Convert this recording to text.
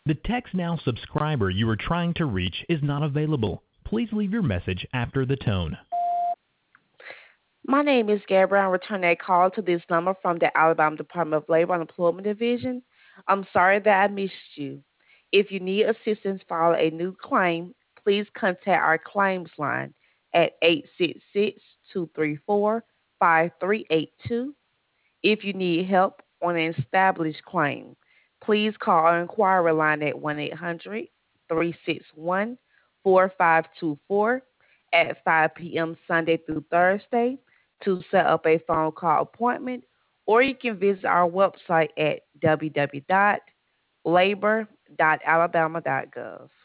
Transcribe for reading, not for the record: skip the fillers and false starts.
The TextNow subscriber you are trying to reach is not available. Please leave your message after the tone. My name is Gabrielle. I'm returning a call to this number from the Alabama Department of Labor and Employment Division. I'm sorry that I missed you. If you need assistance filing a new claim, please contact our claims line at 866-234-5382. If you need help on an established claim, please call our inquiry line at 1-800-361-4524 at 5 p.m. Sunday through Thursday to set up a phone call appointment, or you can visit our website at www.labor.alabama.gov.